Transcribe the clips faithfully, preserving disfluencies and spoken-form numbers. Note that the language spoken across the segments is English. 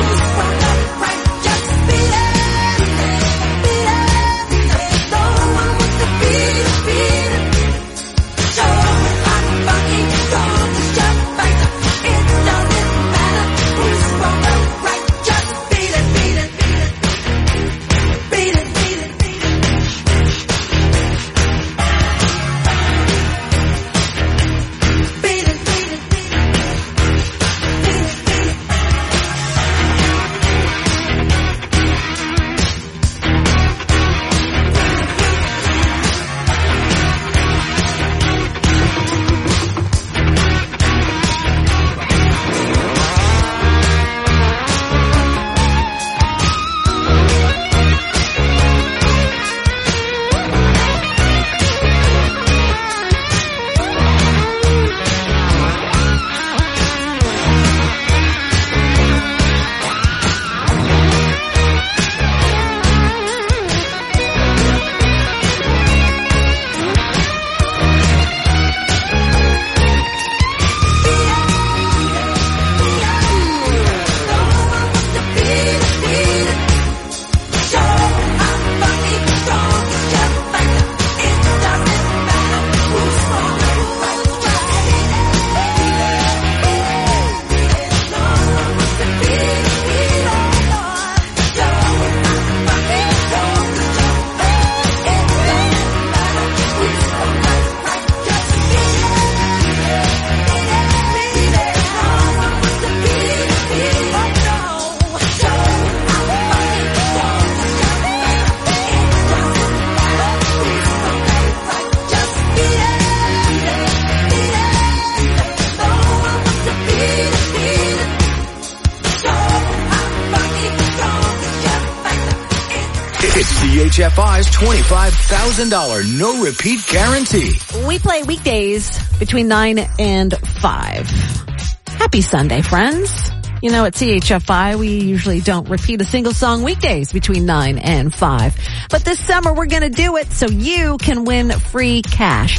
It's C H F I's twenty-five thousand dollars no-repeat guarantee. We play weekdays between nine and five. Happy Sunday, friends. You know, at C H F I, we usually don't repeat a single song weekdays between nine and five. But this summer, we're going to do it so you can win free cash.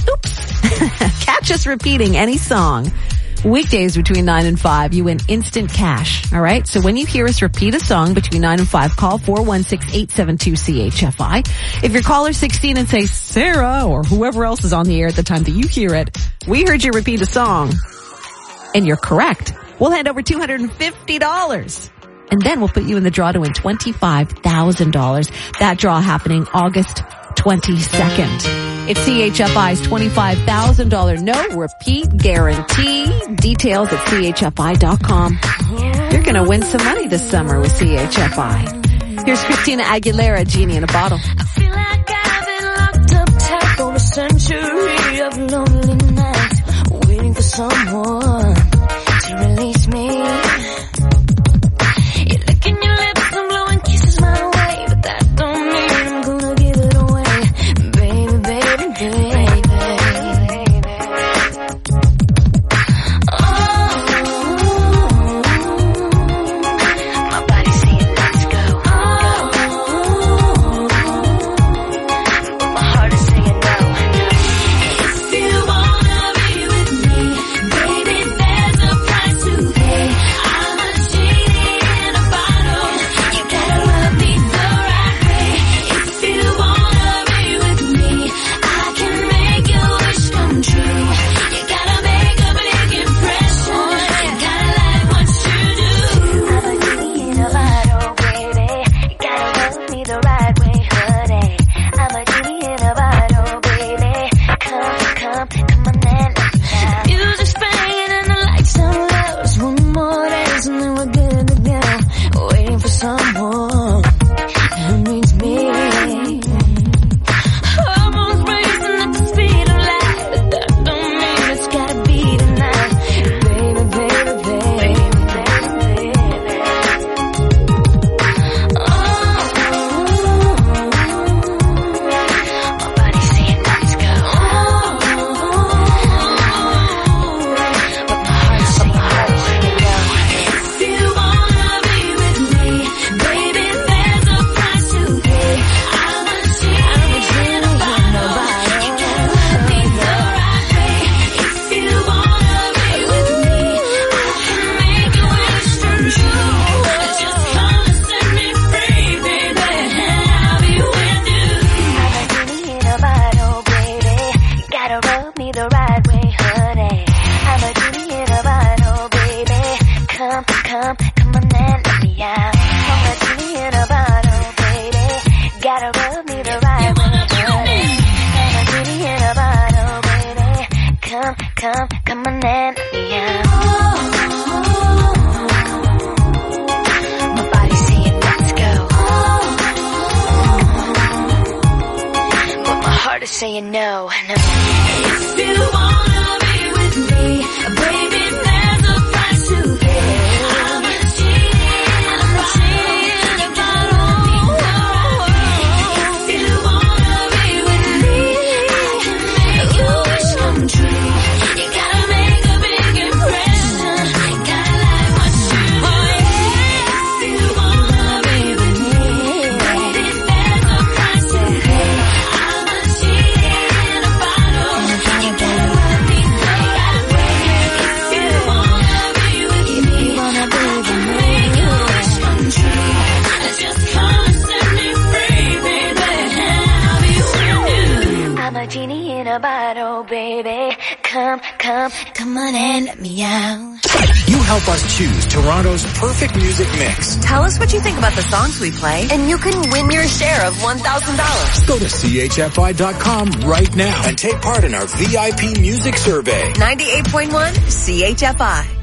Oops. Catch us repeating any song. Weekdays between nine and five, you win instant cash. All right? So when you hear us repeat a song between nine and five, call four one six, eight seven two, C H F I. If you're caller sixteen and say Sarah or whoever else is on the air at the time that you hear it, we heard you repeat a song and you're correct, we'll hand over two hundred fifty dollars. And then we'll put you in the draw to win twenty-five thousand dollars. That draw happening August twenty-second. It's C H F I's twenty-five thousand dollars no repeat guarantee. Details at C H F I dot com. You're going to win some money this summer with C H F I. Here's Christina Aguilera, Genie in a Bottle. I feel like I've been locked up tight for a century of lonely nights, waiting for someone to release me. You're licking your lips and blowing kisses my way, but that don't mean I'm gonna give it away, baby, baby, baby. Oh, my body's saying let's go. Oh, but my heart is saying no. If you wanna be with me, baby, there's come, come on and let me out. Pour my genie in a bottle, baby. Gotta rub me the right way, baby. Pour my genie in a bottle, baby. Come, come, come on and let me out. My body's saying let's go, but my heart is saying no, no. If you wanna be with me, baby, there's a price to pay. I'm a genie, I'm a genie, but only if you wanna be with me, I can make your wish come true. You gotta make a big impression, gotta like what you do. If you wanna be with me, baby, there's a price to pay. I'm a genie in a bottle, you gotta let me know that way. If you wanna be with me, wanna be with me, make your wish come true. Just come and set me free, baby, I'll be with you. I'm a genie in a bottle, baby. Come, come, come on and let me out. You help us choose Toronto's perfect music mix. Tell us what you think about the songs we play, and you can win your share of one thousand dollars. Go to C H F I dot com right now and take part in our V I P music survey. ninety-eight point one C H F I.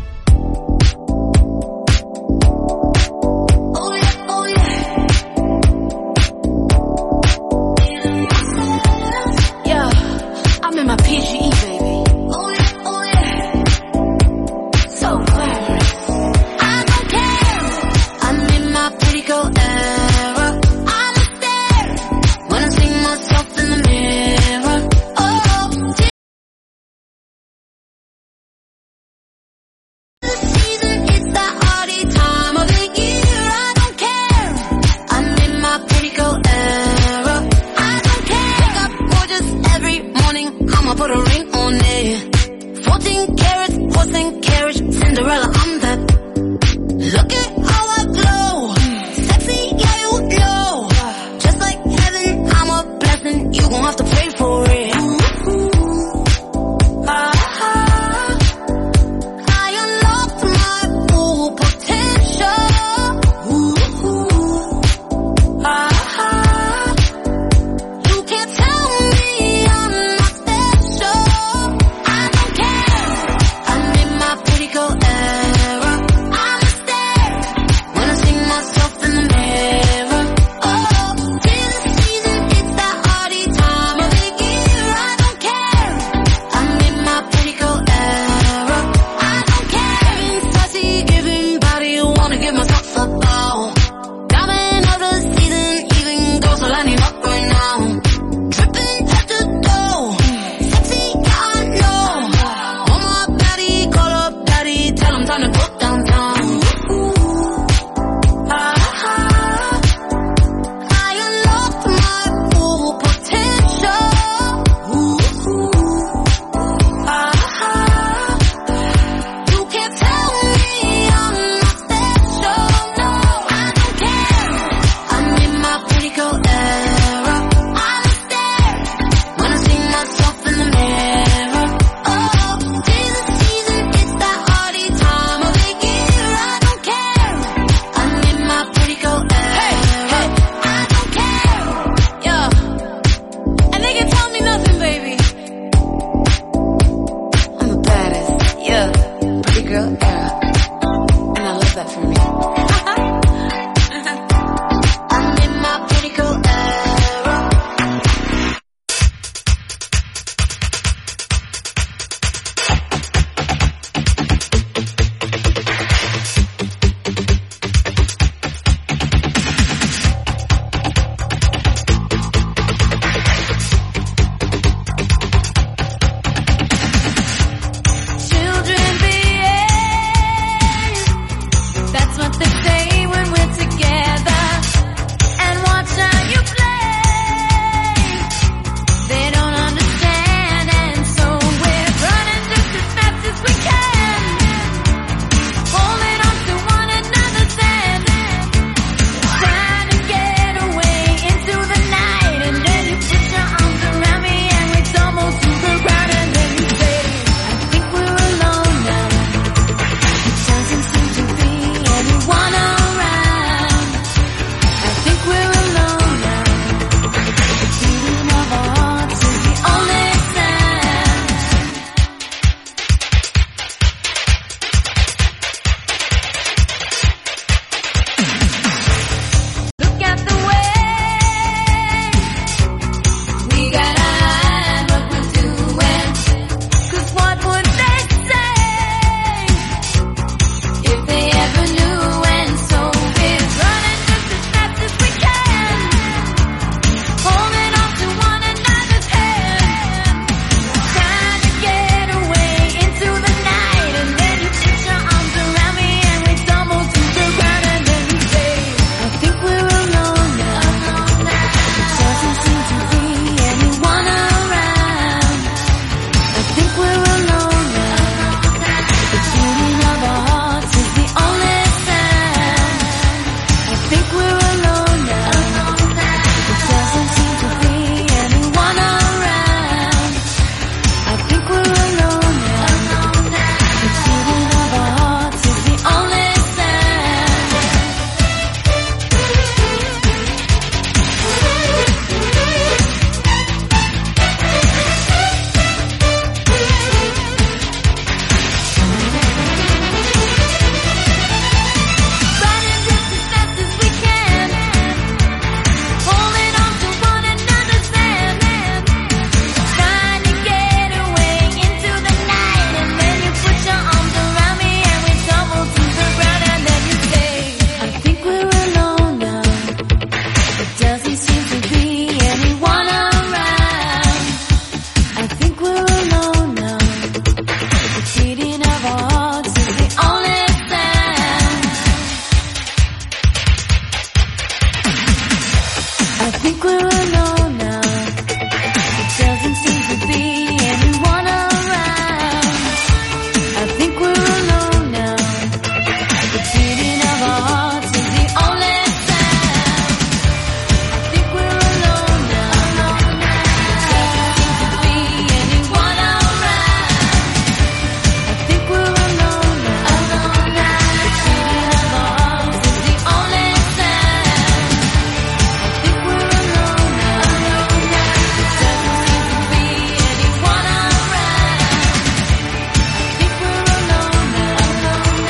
of our hearts is the only sound. I think we're alone now. There doesn't seem to be anyone around. I think we're alone now. Alone now. The beating of our hearts is the only sound. I think we're alone now. Alone now. There doesn't seem to be anyone around. I think we're alone now. Alone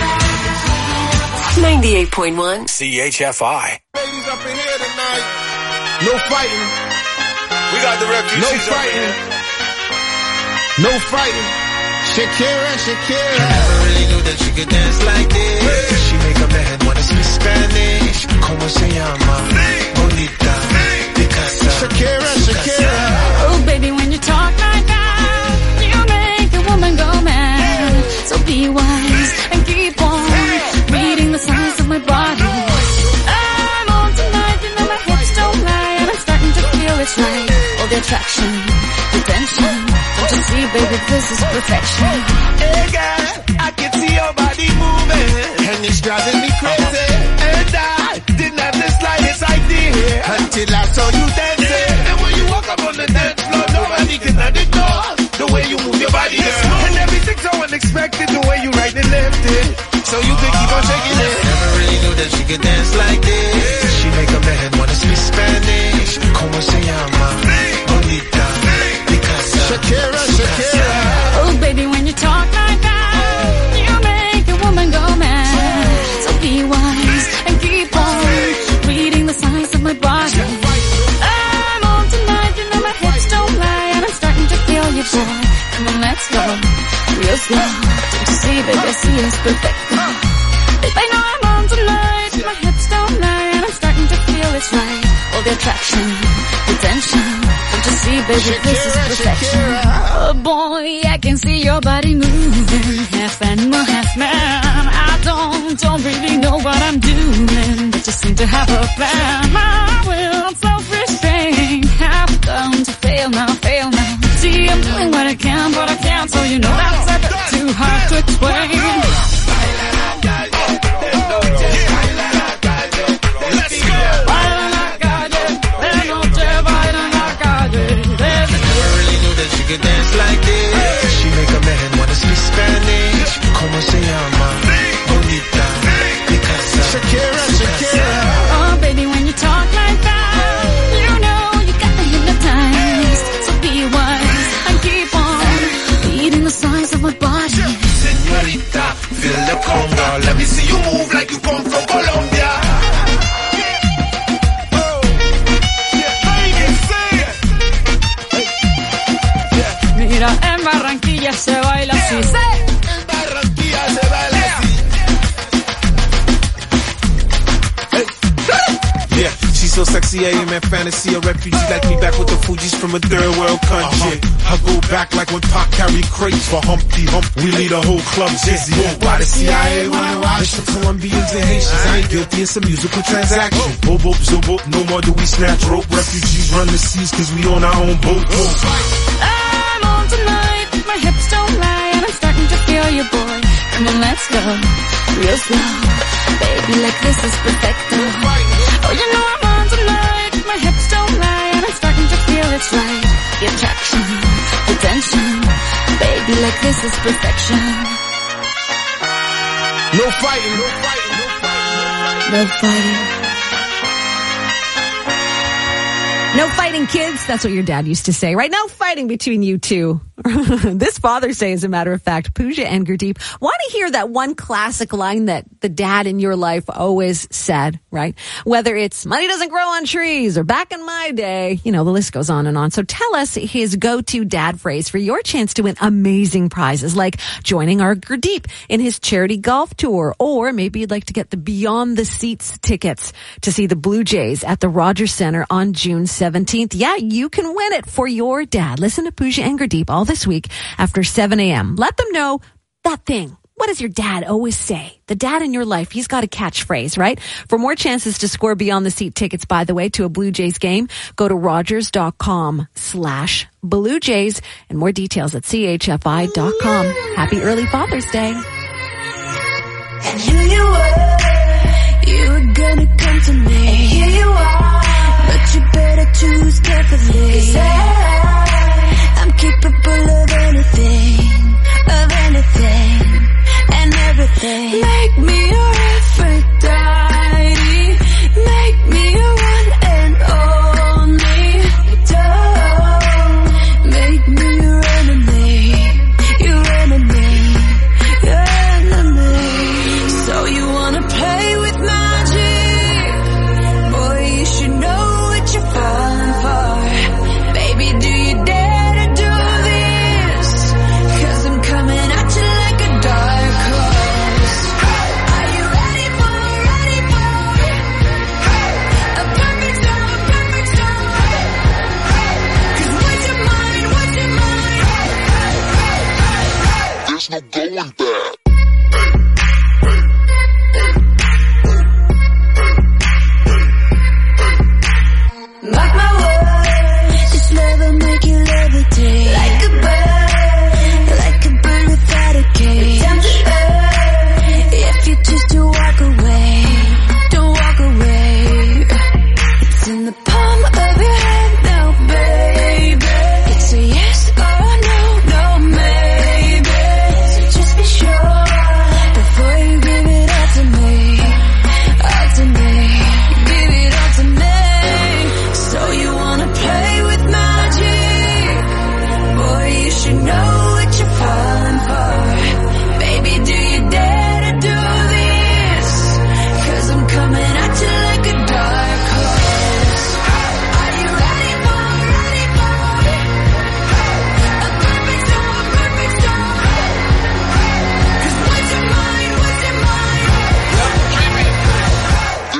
now. ninety-eight point one. C H F I. Ladies up in here tonight. No fighting. We got the refugees No up in fighting. here. No fighting. Shakira, Shakira. Never really knew that she could dance like this. She make a man wanna speak Spanish. Como se llama? Bonita. Picasa. Shakira, Shakira. Oh, baby, when you talk like that, you make a woman go mad. So be wise and keep on reading the signs of my body. I'm on tonight, you know my hips don't lie, and I'm starting to feel it's right. All the attraction, the tension. Don't you see, baby, this is perfection. Hey girl, I can see your body moving, And it's driving me crazy. and I didn't have the slightest idea Until I saw you dancing. And when you walk up on the dance floor, nobody can ignore the way you move your body, girl. And everything's so unexpected, the way you right and left it, so you can keep on shaking it. Never really knew that she could dance like this. She make a man wanna speak Spanish. Como se llama? Bonita. Picasa. Shakira, Shakira. Oh, baby, when you talk like that, you make a woman go mad. So be wise and keep on reading the signs of my body. I'm on tonight, you know my hips don't lie, and I'm starting to feel you, boy. Come on, let's go real slow. Don't you see, baby, I see it's perfect. Babe, I know I'm on tonight, my hips don't lie, and I'm starting to feel it's right. All the attraction, the tension. Don't you see, baby, this is perfection. Oh boy, I can see your body moving, half animal, half man. I don't, don't really know what I'm doing, but just seem to have a plan. My will, self-restraint, have come to fail now, fail now. See, I'm doing what I can, but I can't, so you know that's a bit too hard to explain. Let's go! Baila en la calle, de noche baila en la calle. Never really knew that she could dance like this. She make a man wanna speak Spanish. Como se llama? Bonita. Picasa. Shakira, Shakira. Oh, baby, when you talk like that, you know you got me hypnotized. So be wise and keep on reading the signs of my body. Señorita, feel the conga. Let me see you move like you come from Colombia. Mira, en Barranquilla se baila así. En Barranquilla se baila así. Yeah, she's so sexy, I am in fantasy. A refugee like me back with the Fugees from a third world country. I go back like when Pac carried crates for Humpty Hump. We lead a whole club dizzy. Why the C I A wanna watch the Colombians and Haitians? I ain't guilty, it's a musical transaction. Boop, boop, zoop, boop, no more do we snatch rope. Refugees run the seas cause we on our own boat. I'm on tonight, my hips don't lie, and I'm starting to feel you, boy. Come on, let's go real slow. Baby, like this is perfecto. Oh, you know I'm on tonight, my hips don't lie, and I'm starting to feel it's right. The attraction, the tension. Baby, like this is perfection. No fighting, no fighting, no fighting. No fighting. No fighting, kids. That's what your dad used to say, right? No fighting between you two. This Father's Day, as a matter of fact, Pooja and Gurdeep want to hear that one classic line that the dad in your life always said, right? Whether it's money doesn't grow on trees or back in my day, you know, the list goes on and on. So tell us his go-to dad phrase for your chance to win amazing prizes, like joining our Gurdeep in his charity golf tour, or maybe you'd like to get the Beyond the Seats tickets to see the Blue Jays at the Rogers Center on June seventeenth. Yeah, you can win it for your dad. Listen to Pooja and Gurdeep all this week after seven a.m. Let them know that thing. What does your dad always say? The dad in your life, he's got a catchphrase, right? For more chances to score Beyond the Seat tickets, by the way, to a Blue Jays game, go to rogers.com slash Blue Jays and more details at C H F I dot com. Happy early Father's Day. And here you were,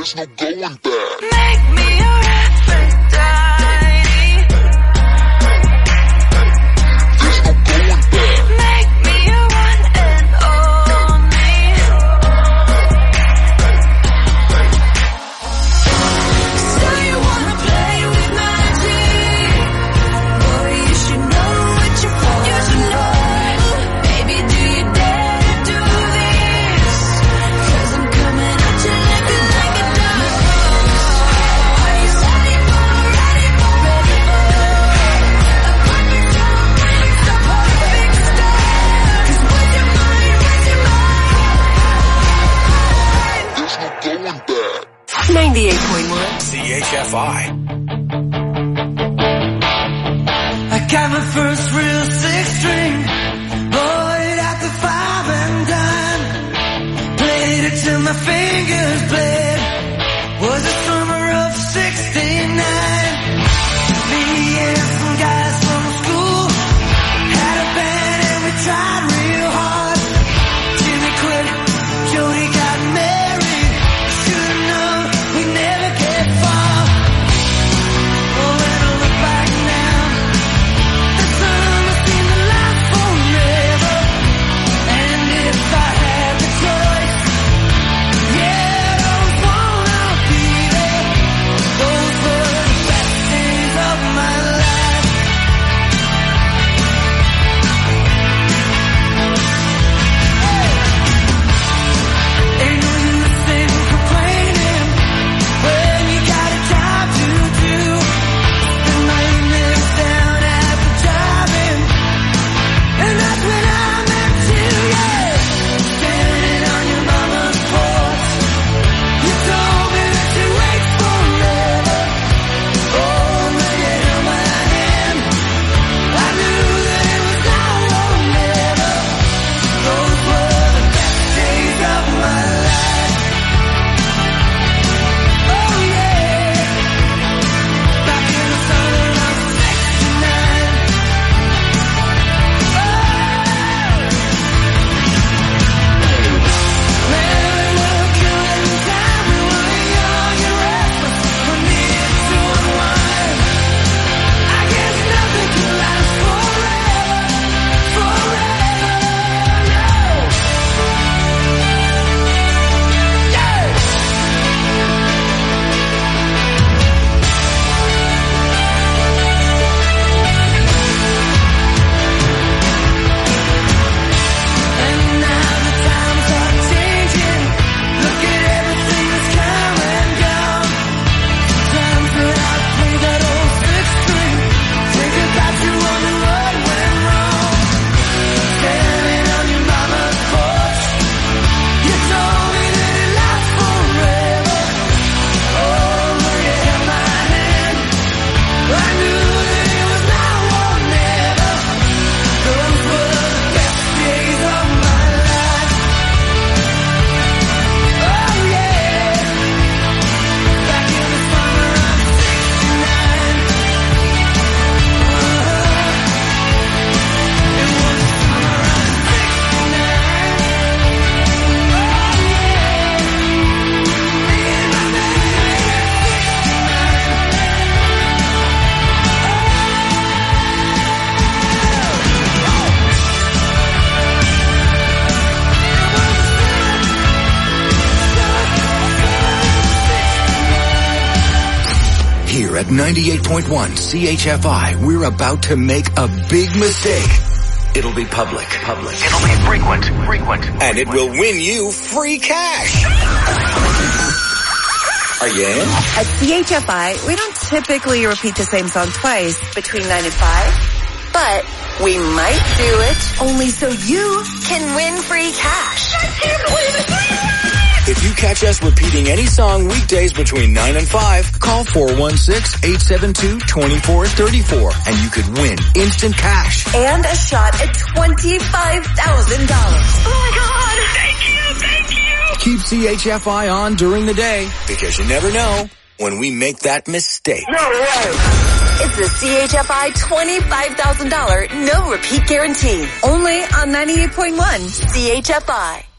There's no going back. Make me your Aphrodite. There's no going back. Make me your one and only. So you wanna play with magic? Boy, you should know what you're for. You should know. Baby, do you dare to do this? 'Cause I'm coming at you like a, like a dog. Are you ready for, ready for, ready for a perfect storm? It's a perfect storm. 'Cause with your mind, with your mind, there's no going back. ninety-eight point one. C H F I. I got my first real six string, bought it at the five and dime, played it till my fingers bled. Was the summer of sixty-nine. Me and some guys from school had a band and we tried real hard. Jimmy quit, Jody got married. Should've known we never get far. Oh, when I look back now, the summer seemed to last forever. And if I had the choice, yeah, I would wanna be there. Those were the best days of my life. Ain't no use in complaining when you got a job to do. Spend my evenings down at the drive-in, and that's when I met you, yeah. Standing on your mama's porch, you told me that you wait forever. Oh, when you held my hand, I knew that it was now or never. Those were the best days of my life. Oh yeah, back in the summer of sixty-nine. Oh, man, we were good in time. We were young and restless. We needed to unwind. I guess nothing can last forever, forever, no. Yeah. And now the times are changing. Look at everything that's come and gone. Times when I play that old six string, think about you, wonder what went wrong. Standing on your mama's porch, you told me that it lasts forever. Oh, when you held my hand, I knew that it was now or never. Those were the best days of my life. Oh yeah, back in the summer of sixty-nine. It was the summer of sixty-nine. Oh yeah, me and my baby at Here at ninety-eight point one C H F I, we're about to make a big mistake. It'll be public. Public. It'll be frequent, frequent. And it will win you free cash. Are you in? At C H F I, we don't typically repeat the same song twice between nine and five, but we might do it only so you can win free cash. I can't believe it. If you catch us repeating any song weekdays between nine and five, call four one six, eight seven two, two four three four and you could win instant cash. And a shot at twenty-five thousand dollars. Oh my God! Thank you, thank you! Keep C H F I on during the day because you never know when we make that mistake. No way! It's the C H F I twenty-five thousand dollars no repeat guarantee. Only on ninety-eight point one C H F I.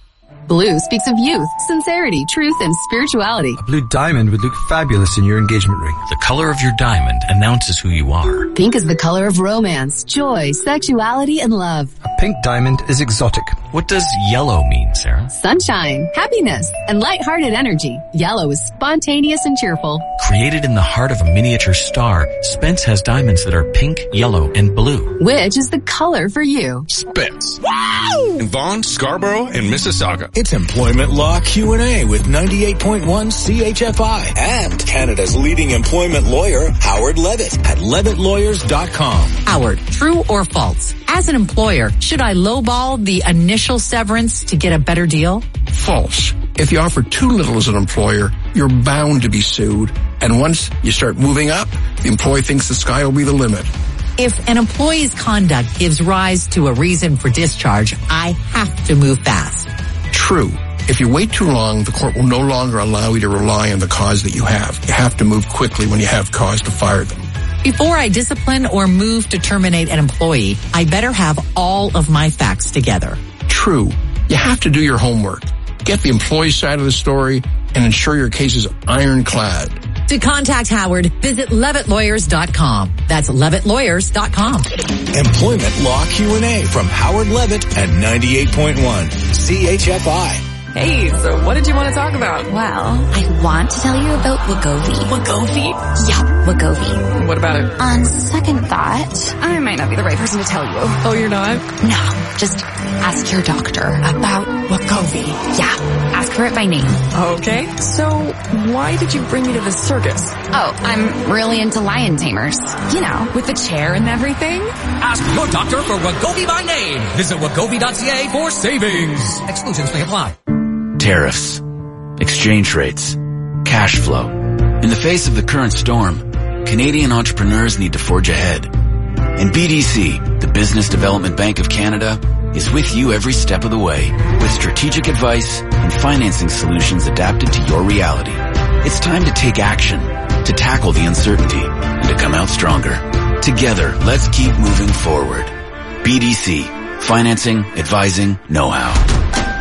Blue speaks of youth, sincerity, truth, and spirituality. A blue diamond would look fabulous in your engagement ring. The color of your diamond announces who you are. Pink is the color of romance, joy, sexuality, and love. A pink diamond is exotic. What does yellow mean, Sarah? Sunshine, happiness, and lighthearted energy. Yellow is spontaneous and cheerful. Created in the heart of a miniature star, Spence has diamonds that are pink, yellow, and blue. Which is the color for you? Spence. Wow! In Vaughan, Scarborough, and Mississauga. It's Employment Law Q and A with ninety-eight point one C H F I and Canada's leading employment lawyer, Howard Levitt at levitt lawyers dot com. Howard, true or false? As an employer, should I lowball the initial severance to get a better deal? False. If you offer too little as an employer, you're bound to be sued. And once you start moving up, the employee thinks the sky will be the limit. If an employee's conduct gives rise to a reason for discharge, I have to move fast. True. If you wait too long, the court will no longer allow you to rely on the cause that you have. You have to move quickly when you have cause to fire them. Before I discipline or move to terminate an employee, I better have all of my facts together. True. You have to do your homework. Get the employee side of the story and ensure your case is ironclad. To contact Howard, visit levitt lawyers dot com. That's levitt lawyers dot com. Employment Law Q and A from Howard Levitt at ninety-eight point one C H F I. Hey, so what did you want to talk about? Well, I want to tell you about Wegovy. Wegovy? Yeah, Wegovy. What about it? On second thought, I might not be the right person to tell you. Oh, you're not? No, just ask your doctor about Wegovy. Yeah, ask her it by name. Okay, so why did you bring me to the circus? Oh, I'm really into lion tamers. You know, with the chair and everything. Ask your doctor for Wegovy by name. Visit wegovy dot c a for savings. Exclusions may apply. Tariffs, exchange rates, cash flow. In the face of the current storm, Canadian entrepreneurs need to forge ahead. And B D C, the Business Development Bank of Canada, is with you every step of the way with strategic advice and financing solutions adapted to your reality. It's time to take action, to tackle the uncertainty, and to come out stronger. Together, let's keep moving forward. B D C, financing, advising, know-how.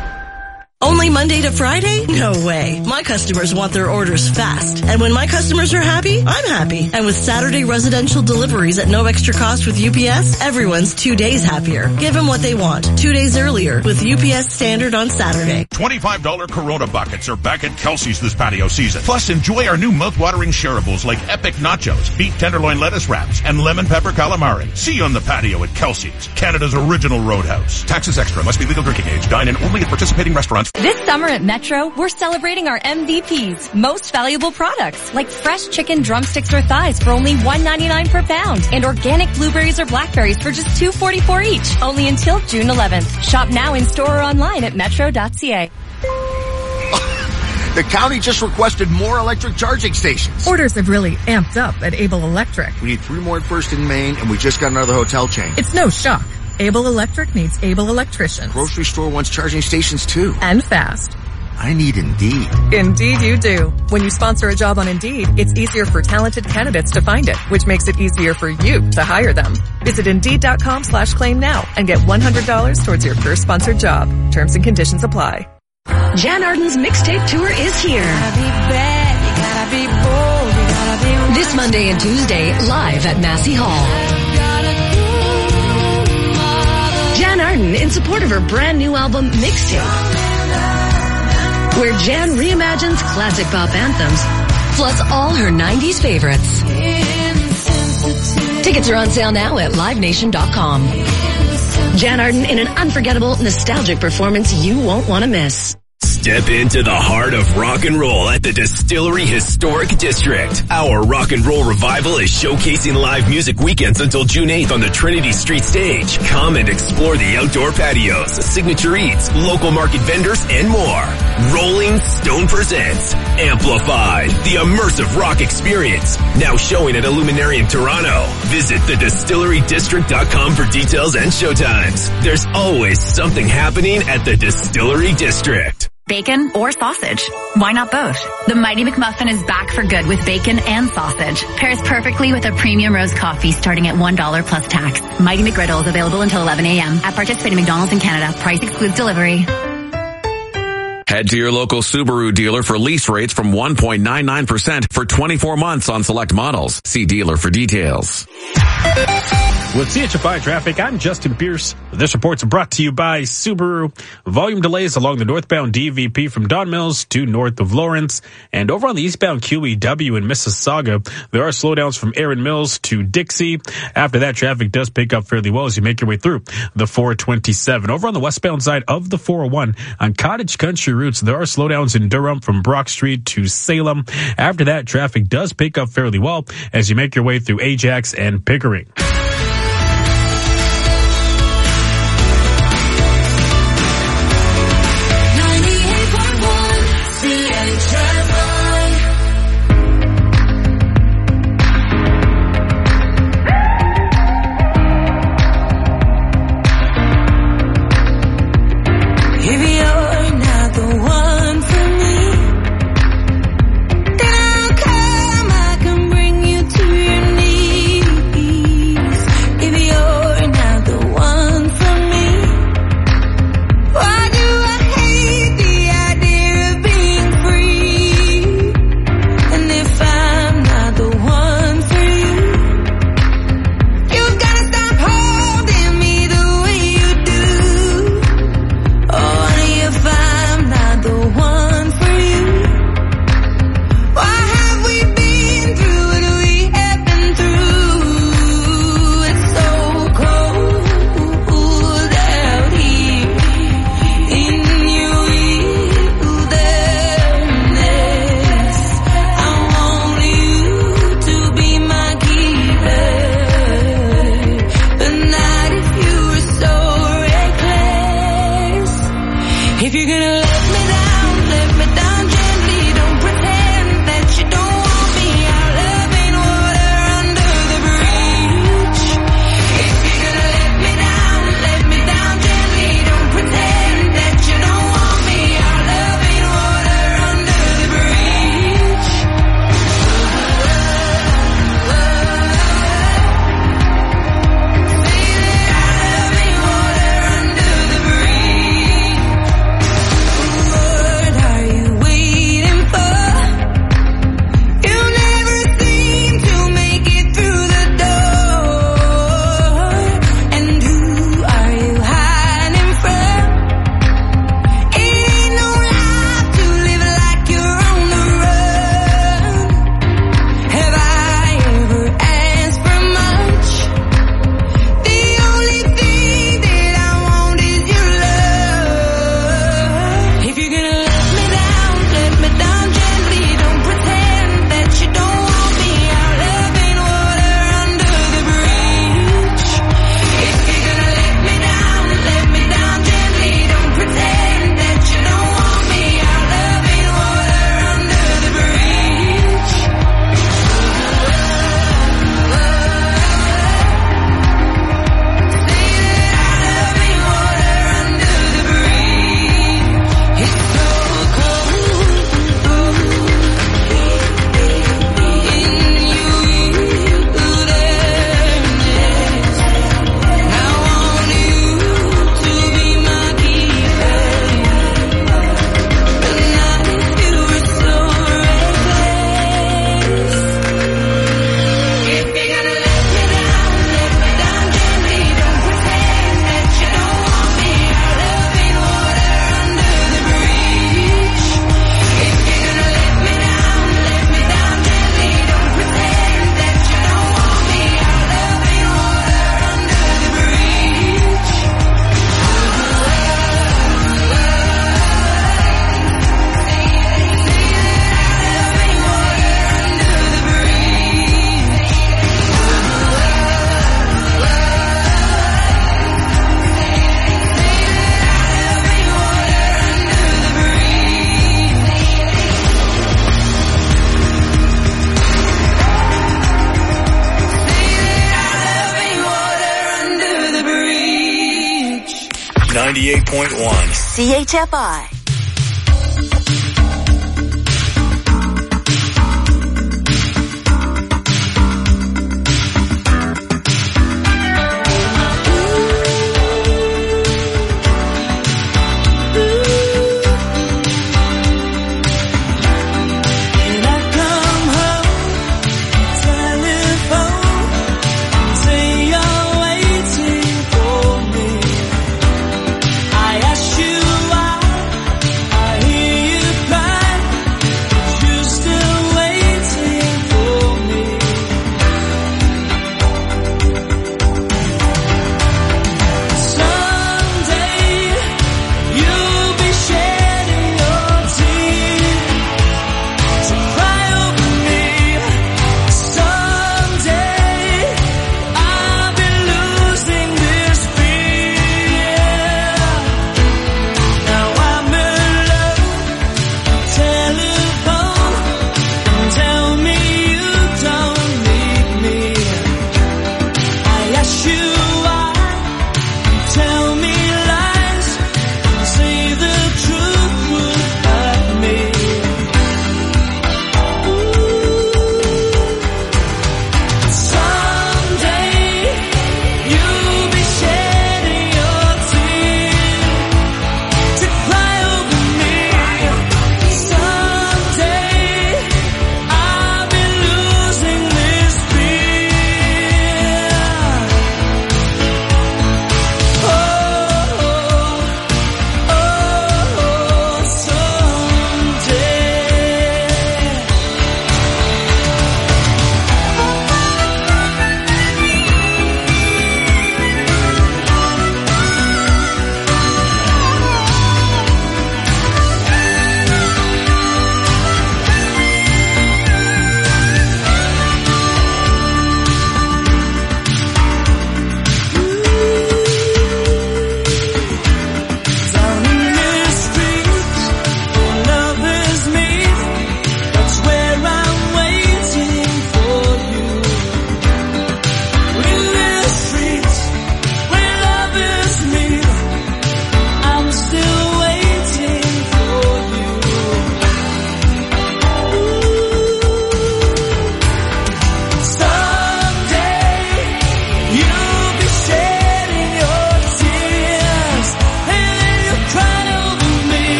Only Monday to Friday? No way. My customers want their orders fast. And when my customers are happy, I'm happy. And with Saturday residential deliveries at no extra cost with U P S, everyone's two days happier. Give them what they want. Two days earlier with U P S Standard on Saturday. twenty-five dollars Corona buckets are back at Kelsey's this patio season. Plus, enjoy our new mouth-watering shareables like Epic Nachos, Beef Tenderloin Lettuce Wraps, and Lemon Pepper Calamari. See you on the patio at Kelsey's, Canada's original roadhouse. Taxes extra. Must be legal drinking age. Dine in only at participating restaurants. This summer at Metro, we're celebrating our M V Ps, most valuable products, like fresh chicken drumsticks or thighs for only one ninety-nine per pound, and organic blueberries or blackberries for just two forty-four each, only until June eleventh. Shop now in store or online at metro dot c a. The county just requested more electric charging stations. Orders have really amped up at Able Electric. We need three more at First in Maine, and we just got another hotel chain. It's no shock. Able Electric needs able electricians. Grocery store wants charging stations too. And fast. I need Indeed. Indeed you do. When you sponsor a job on Indeed, it's easier for talented candidates to find it, which makes it easier for you to hire them. Visit Indeed.com slash claim now and get one hundred dollars towards your first sponsored job. Terms and conditions apply. Jan Arden's mixtape tour is here. This Monday and Tuesday, live at Massey Hall. Jan Arden in support of her brand new album, Mixtape, where Jan reimagines classic pop anthems, plus all her nineties favorites. Tickets are on sale now at live nation dot com. Jan Arden in an unforgettable, nostalgic performance you won't want to miss. Step into the heart of rock and roll at the Distillery Historic District. Our rock and roll revival is showcasing live music weekends until June eighth on the Trinity Street stage. Come and explore the outdoor patios, signature eats, local market vendors, and more. Rolling Stone presents Amplified, the immersive rock experience. Now showing at Illuminarium Toronto. Visit the distillery district dot com for details and showtimes. There's always something happening at the Distillery District. Bacon or sausage? Why not both? The Mighty McMuffin is back for good with bacon and sausage. Pairs perfectly with a premium roast coffee starting at one dollar plus tax. Mighty McGriddle is available until eleven a.m. at participating McDonald's in Canada. Price excludes delivery. Head to your local Subaru dealer for lease rates from one point nine nine percent for twenty-four months on select models. See dealer for details. With C H F I Traffic, I'm Justin Pierce. This report's brought to you by Subaru. Volume delays along the northbound D V P from Don Mills to north of Lawrence. And over on the eastbound Q E W in Mississauga, there are slowdowns from Erin Mills to Dixie. After that, traffic does pick up fairly well as you make your way through the four twenty-seven. Over on the westbound side of the four oh one, on Cottage Country routes, there are slowdowns in Durham from Brock Street to Salem. After that, traffic does pick up fairly well as you make your way through Ajax and Pickering. ninety-eight point one C H F I.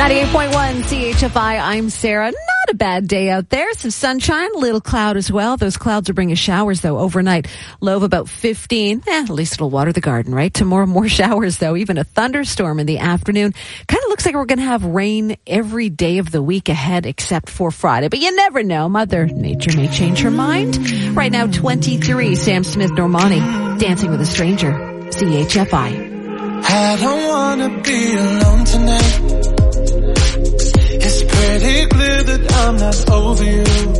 ninety-eight point one C H F I, I'm Sarah. Not a bad day out there. Some sunshine, a little cloud as well. Those clouds are bringing showers, though, overnight. Low of about fifteen. Eh, at least it'll water the garden, right? Tomorrow, more showers, though. Even a thunderstorm in the afternoon. Kind of looks like we're going to have rain every day of the week ahead except for Friday. But you never know. Mother Nature may change her mind. Right now, twenty-three. Sam Smith Normani, Dancing with a Stranger. C H F I. I don't want to be alone tonight. It's pretty clear that I'm not over you.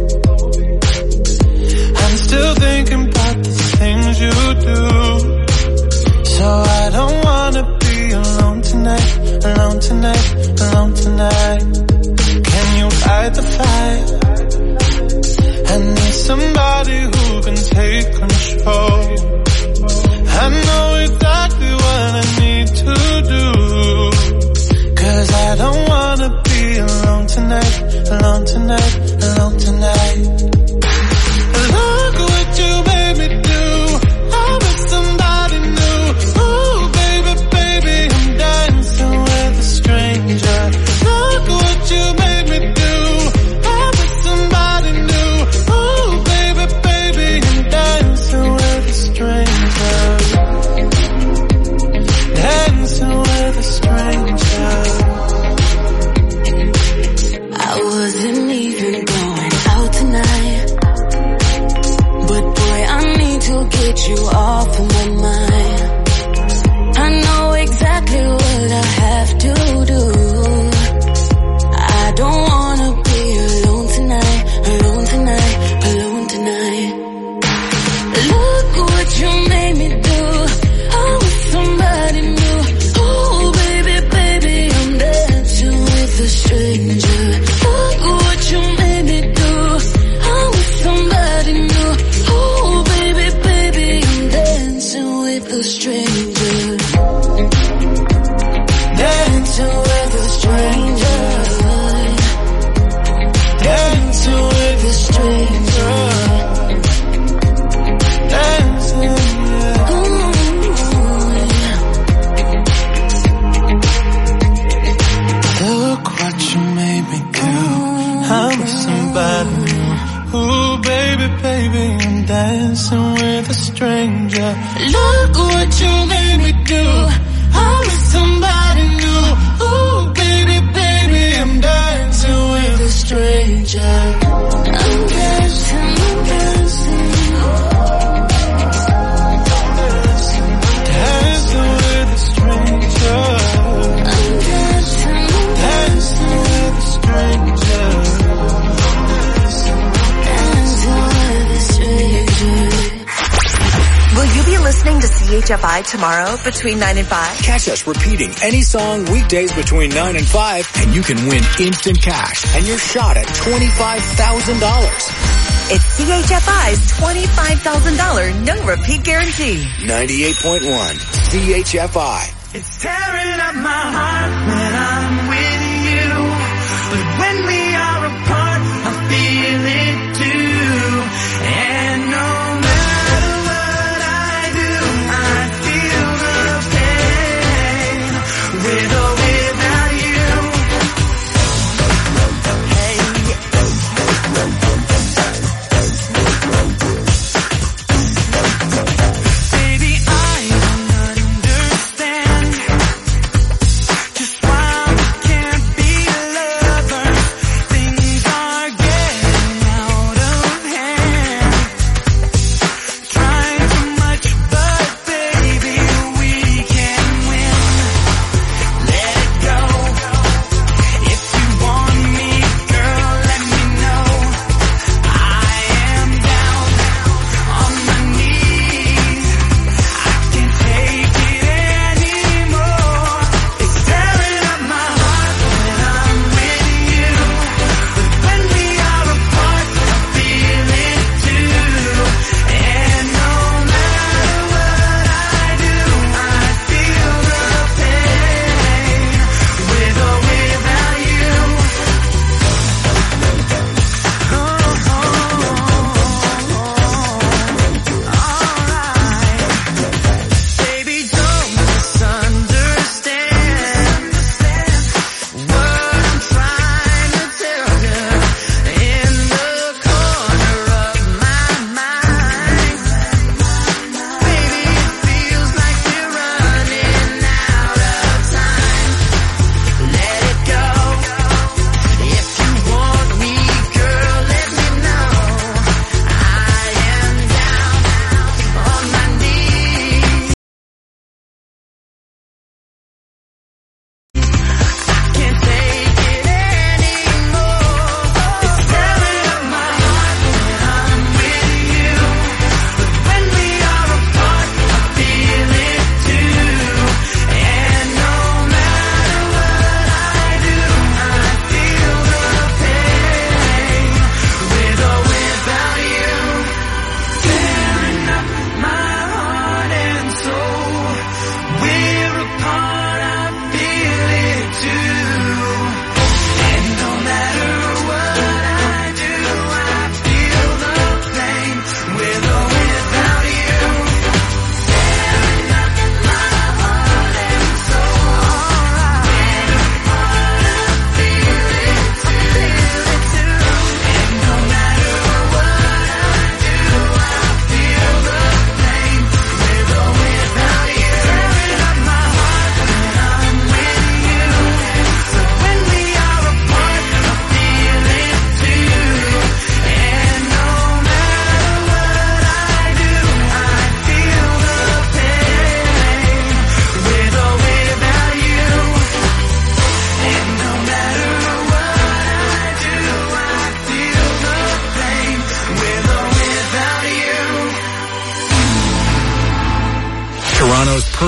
I'm still thinking about the things you do. So I don't wanna be alone tonight, alone tonight, alone tonight. Can you fight the fight? I need somebody who can take control. I know exactly what I need to do. Cause I don't wanna be alone tonight, alone tonight, alone tonight. Look what you made me do. I'm with somebody new. Ooh, baby, baby, I'm dancing with a stranger. Look what you made me do. I'm with somebody new. Ooh, baby, baby, I'm dancing with a stranger. Dancing with a stranger. I wasn't even going out tonight, but boy, I need to get you off of my mind. I know exactly what I have to do. I don't wanna be alone tonight, alone tonight, alone tonight. Look what you made me do. I'm with somebody new. Oh baby, baby, I'm dancing with a stranger. What you made me do. I'm with somebody new. Oh, baby, baby, I'm dancing with a stranger. Dancing with a stranger. Dancing with a stranger. Dancing, yeah. Ooh, look what you made me do. I'm with somebody new. Ooh, baby, baby, I'm dancing with a stranger. Look what you made me do. I'm with somebody new. Ooh, baby, baby, I'm dancing with a stranger. I'm dancing, I'm dancing. Dancing with a stranger. I'm dancing, dancing with a stranger. Will you be listening to C H F I tomorrow between nine and five? Catch us repeating any song weekdays between nine and five, and you can win instant cash and your shot at twenty-five thousand dollars. It's C H F I's twenty-five thousand dollars no repeat guarantee. ninety-eight point one C H F I. It's tearing up my heart when I'm with you, but when we are apart, I feel it too. And no matter what I do, I feel the pain, with or without you. Hey, baby, I don't understand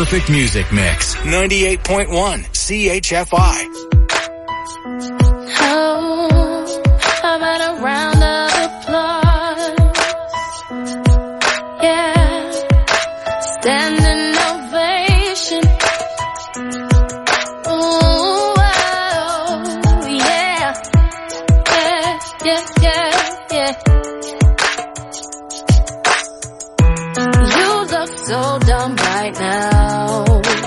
perfect music mix. ninety-eight point one C H F I. Oh, how about a round of applause? Yeah, standing ovation. Ooh, oh, yeah, yeah, yeah, yeah, yeah. You look so dumb right now,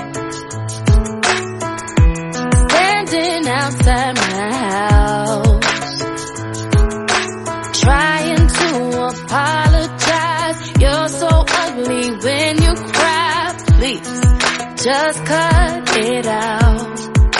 standing outside my house, trying to apologize. You're so ugly when you cry. Please, just cut it out.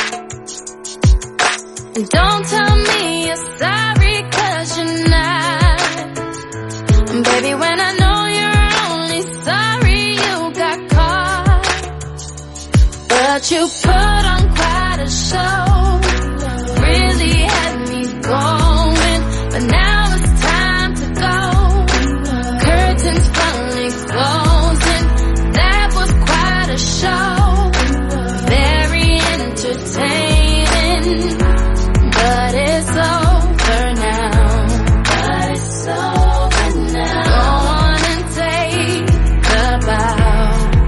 And don't tell me you're sorry, 'cause you're not. And baby, when I know you're only sorry you got caught, but you put on quite a show, really had me going, but now it's time to go. Curtains finally closing, that was quite a show, very entertaining, but it's over now. But it's over now. Go on and take a bow.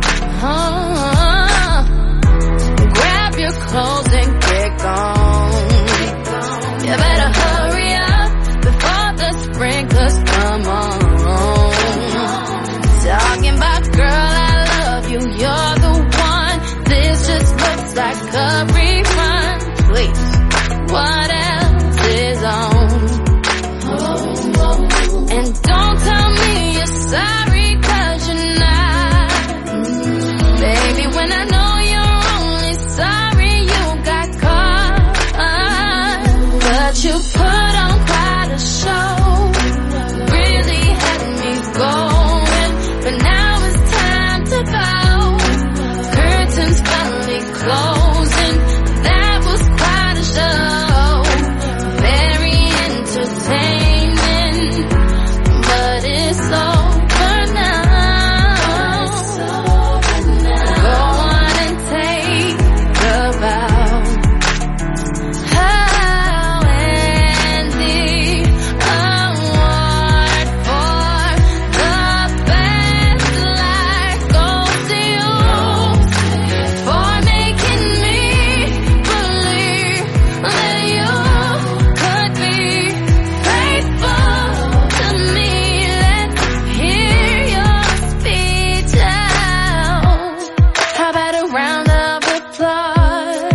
Oh, grab your clothes and get gone. You better hurry up before the sprinklers come on. Talking about, girl, I love you, you're the one. This just looks like a rerun. Please, what else is on? And don't tell me you're sorry, 'cause you're not. Baby, when I know you're only sorry you got caught, but you put on quite a show, really had me going, but now it's time to go. Curtains finally closing, that was quite a show, very entertaining, but it's over now. Go on and take a bow. Oh, and the award for the best life goes to you, for making me believe that you could be faithful to me. Let's hear your speech out. How about a round of applause?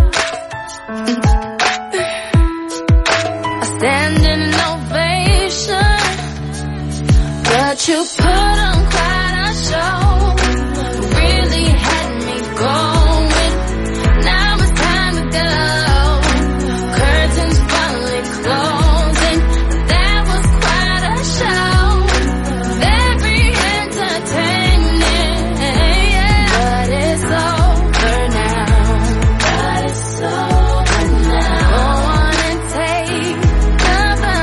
A standing ovation, but you put on quite a show, really had me going, now it's time to go. Curtains finally closing, that was quite a show, very entertaining, but it's over now. But it's over now. Go on and take a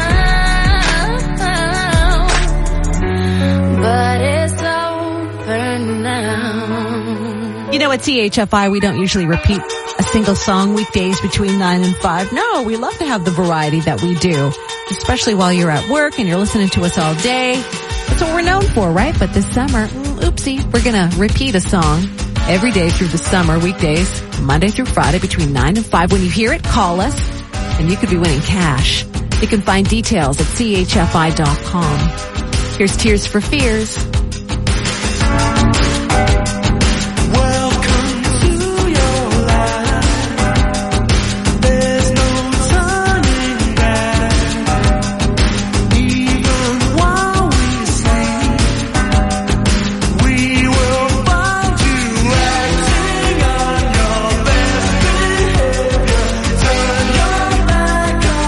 bow, but it's over now. You know, at C H F I, we don't usually repeat a single song weekdays between nine and five. No, we love to have the variety that we do, especially while you're at work and you're listening to us all day. That's what we're known for, right? But this summer, mm, oopsie, we're going to repeat a song every day through the summer, weekdays, Monday through Friday between nine and five. When you hear it, call us, and you could be winning cash. You can find details at C H F I dot com. Here's Tears for Fears.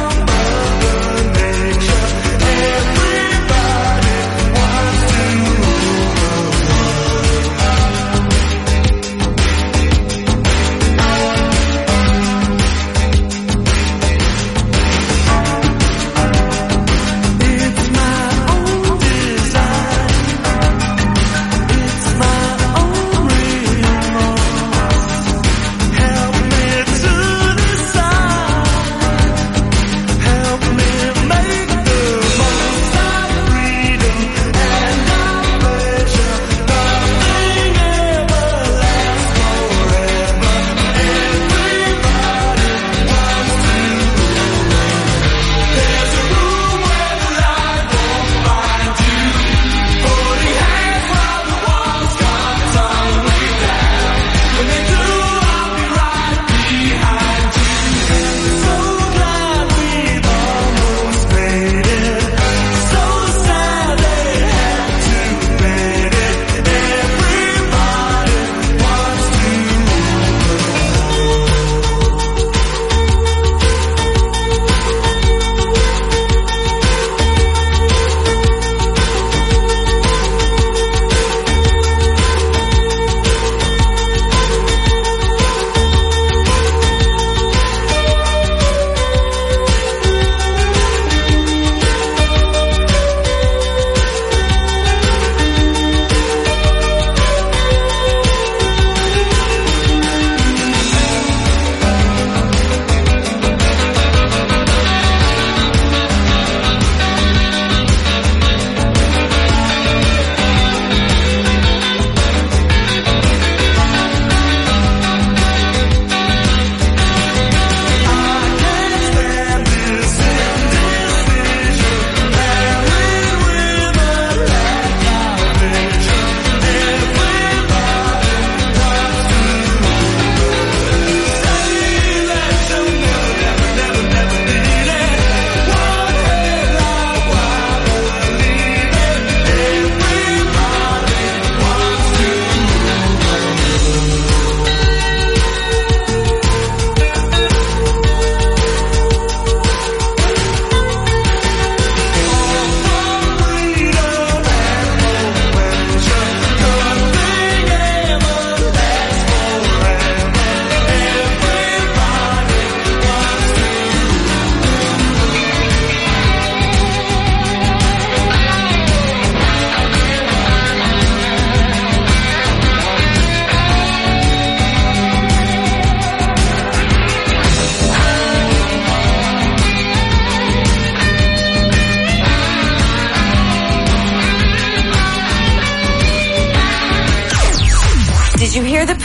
Everybody wants to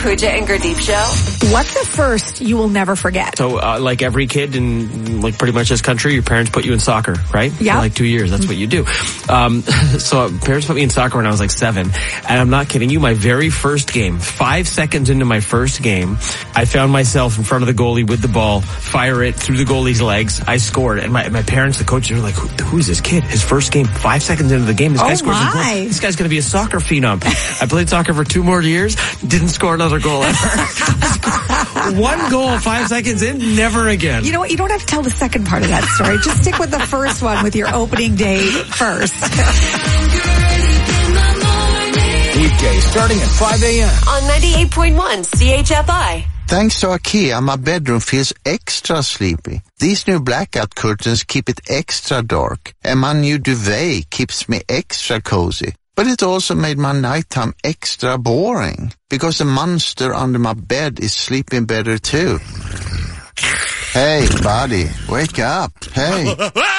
Pooja and Gurdeep show. What's the first you will never forget? So, uh, like every kid in like pretty much this country, your parents put you in soccer, right? Yeah. For like two years. That's what you do. Um, so parents put me in soccer when I was like seven. And I'm not kidding you. My very first game, five seconds into my first game, I found myself in front of the goalie with the ball, fire it through the goalie's legs. I scored. And my, my parents, the coaches were like, who, who is this kid? His first game, five seconds into the game. This guy oh scores a goal. This guy's going to be a soccer phenom. I played soccer for two more years, didn't score another goal ever. One goal five seconds in, never again. You know what? You don't have to tell the second part of that story. Just stick with the first one with your opening day first. Weekdays starting at five a.m. on ninety-eight point one C H F I. Thanks to IKEA, my bedroom feels extra sleepy. These new blackout curtains keep it extra dark, and my new duvet keeps me extra cozy. But it also made my nighttime extra boring, because the monster under my bed is sleeping better too. Hey, buddy, wake up. Hey.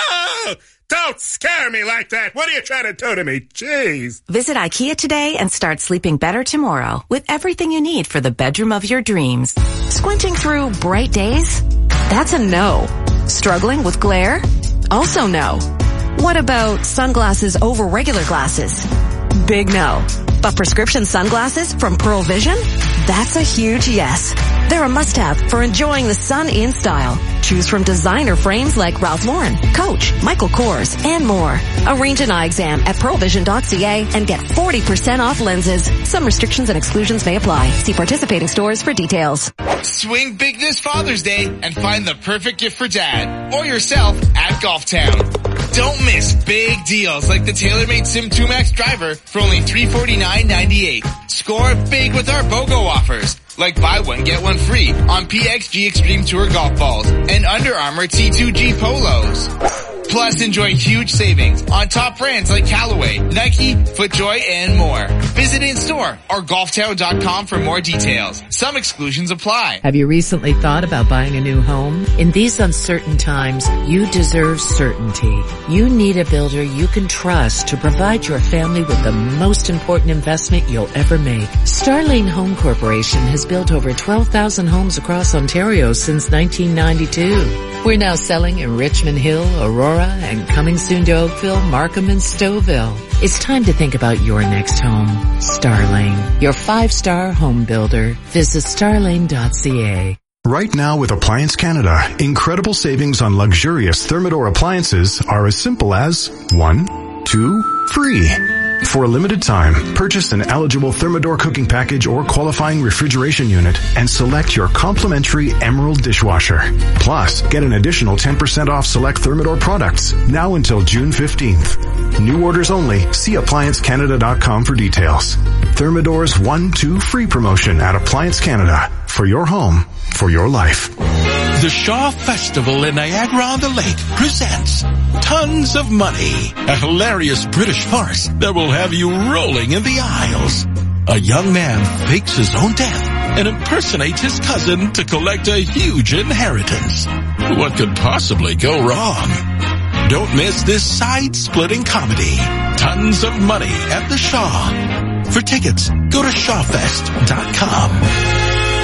Don't scare me like that. What are you trying to do to me? Jeez. Visit IKEA today and start sleeping better tomorrow with everything you need for the bedroom of your dreams. Squinting through bright days? That's a no. Struggling with glare? Also no. What about sunglasses over regular glasses? Big no. But prescription sunglasses from Pearl Vision? That's a huge yes. They're a must-have for enjoying the sun in style. Choose from designer frames like Ralph Lauren, Coach, Michael Kors, and more. Arrange an eye exam at pearl vision dot c a and get forty percent off lenses. Some restrictions and exclusions may apply. See participating stores for details. Swing big this Father's Day and find the perfect gift for dad or yourself at Golf Town. Don't miss big deals like the TaylorMade Sim two Max driver for only three hundred forty-nine dollars and ninety-eight cents. Score big with our BOGO offers, like buy one, get one free on P X G Extreme Tour golf balls and Under Armour T two G polos. Plus, enjoy huge savings on top brands like Callaway, Nike, FootJoy, and more. Visit in-store or golf town dot com for more details. Some exclusions apply. Have you recently thought about buying a new home? In these uncertain times, you deserve certainty. You need a builder you can trust to provide your family with the most important investment you'll ever make. Starlane Home Corporation has built over twelve thousand homes across Ontario since nineteen ninety-two. We're now selling in Richmond Hill, Aurora, and coming soon to Oakville, Markham, and Stouffville. It's time to think about your next home. Starlane, your five-star home builder. Visit starlane dot c a. Right now with Appliance Canada, incredible savings on luxurious Thermador appliances are as simple as one, two, free. For a limited time, purchase an eligible Thermador cooking package or qualifying refrigeration unit and select your complimentary Emerald dishwasher. Plus, get an additional ten percent off select Thermador products now until June fifteenth. New orders only. See appliance canada dot com for details. Thermador's one two free promotion at Appliance Canada. For your home, for your life. The Shaw Festival in Niagara-on-the-Lake presents Tons of Money, a hilarious British farce that will have you rolling in the aisles. A young man fakes his own death and impersonates his cousin to collect a huge inheritance. What could possibly go wrong? Don't miss this side-splitting comedy, Tons of Money at the Shaw. For tickets, go to shaw fest dot com.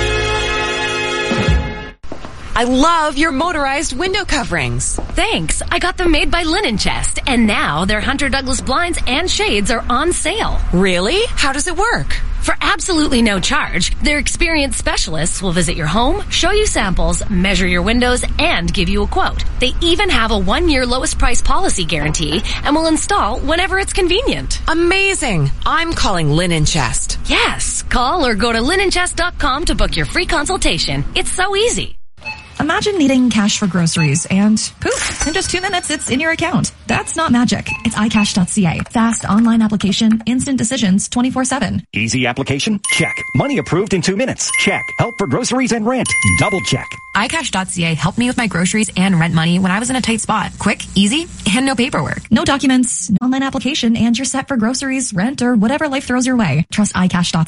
I love your motorized window coverings. Thanks. I got them made by Linen Chest, and now their Hunter Douglas blinds and shades are on sale. Really? How does it work? For absolutely no charge, their experienced specialists will visit your home, show you samples, measure your windows, and give you a quote. They even have a one-year lowest price policy guarantee and will install whenever it's convenient. Amazing. I'm calling Linen Chest. Yes. Call or go to linen chest dot com to book your free consultation. It's so easy. Imagine needing cash for groceries and poof, in just two minutes it's in your account. That's not magic. It's i cash dot c a. Fast online application, instant decisions twenty-four seven. Easy application? Check. Money approved in two minutes? Check. Help for groceries and rent? Double check. i cash dot c a helped me with my groceries and rent money when I was in a tight spot. Quick, easy, and no paperwork. No documents, no online application, and you're set for groceries, rent, or whatever life throws your way. Trust i cash dot c a.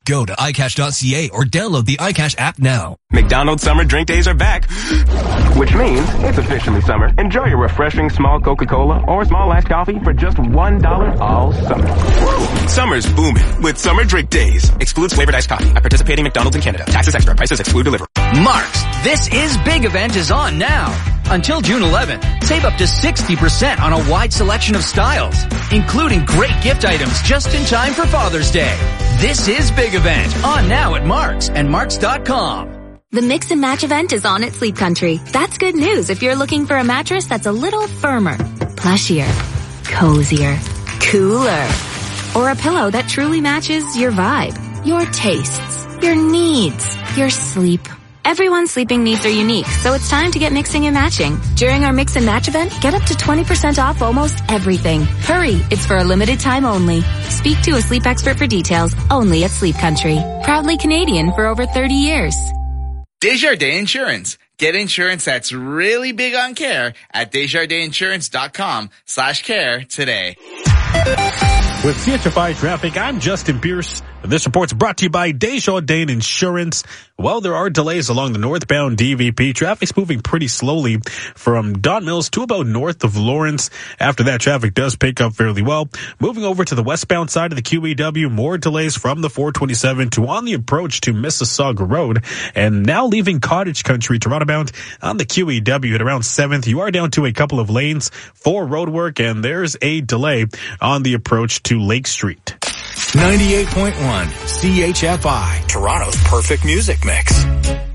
Go to i cash dot c a or download the iCash app now. McDonald's Summer Drink Days are back, which means it's officially summer. Enjoy your refreshing small Coca-Cola or small iced coffee for just one dollar all summer. Summer's booming with Summer Drink Days. Excludes flavored iced coffee at participating McDonald's in Canada. Taxes extra. Prices exclude delivery. Mark's This Is Big event is on now. Until June eleventh, save up to sixty percent on a wide selection of styles, including great gift items just in time for Father's Day. This Is Big event on now at Mark's and marks dot com. The Mix and Match event is on at Sleep Country. That's good news if you're looking for a mattress that's a little firmer, plushier, cozier, cooler, or a pillow that truly matches your vibe, your tastes, your needs, your sleep. Everyone's sleeping needs are unique, so it's time to get mixing and matching. During our Mix and Match event, get up to twenty percent off almost everything. Hurry, it's for a limited time only. Speak to a sleep expert for details, only at Sleep Country. Proudly Canadian for over thirty years. Desjardins Insurance. Get insurance that's really big on care at desjardinsinsurance.com slash care today. With C H F I Traffic, I'm Justin Pierce. This report's brought to you by Desjardins Insurance. Well, there are delays along the northbound D V P. Traffic's moving pretty slowly from Don Mills to about north of Lawrence. After that, traffic does pick up fairly well. Moving over to the westbound side of the Q E W, more delays from the four twenty-seven to on the approach to Mississauga Road. And now leaving Cottage Country to roundabout on the Q E W at around seventh. You are down to a couple of lanes for road work, and there's a delay on the approach to Lake Street. ninety-eight point one C H F I, Toronto's perfect music mix.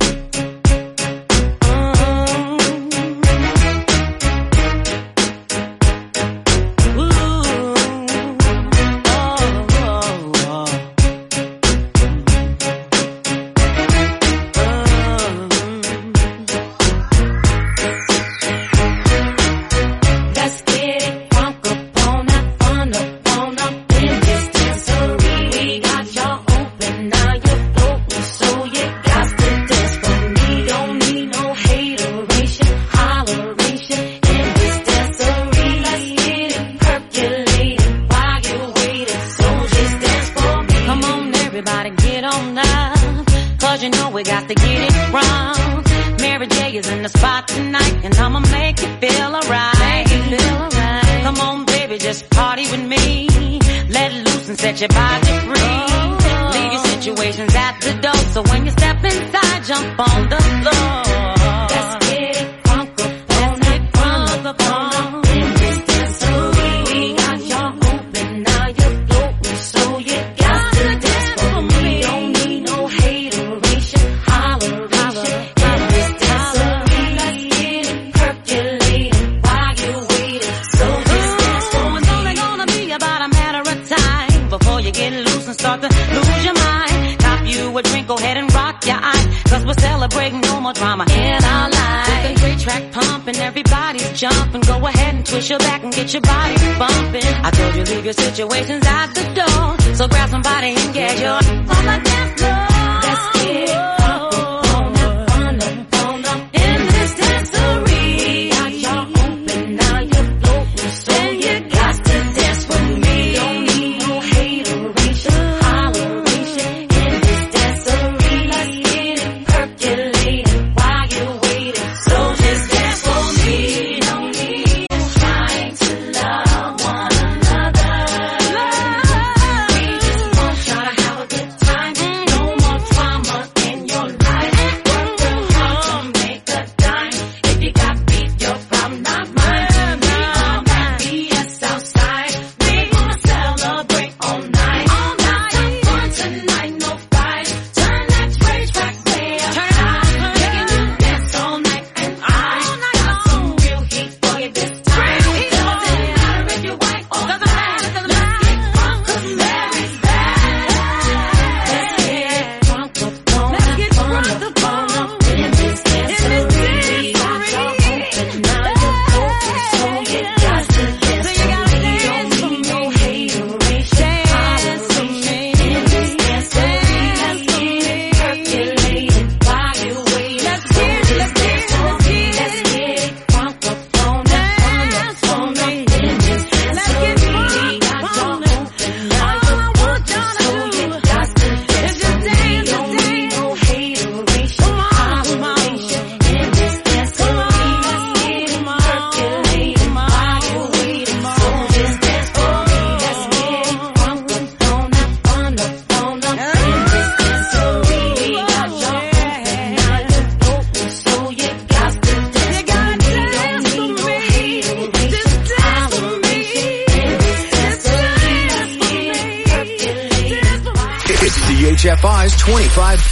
Situations at the door, so grab somebody and get your on the dance floor. Let's get it on up, on up, on up in this dancery. Got y'all open, now you're floating, so you got to dance with me. Don't need no hateration, holleration in this dancery. Let's get it percolating while you're waiting, so just dance for me. Don't need no trying to love one another. We just want y'all to have a good time. No more drama in your H F I's twenty-five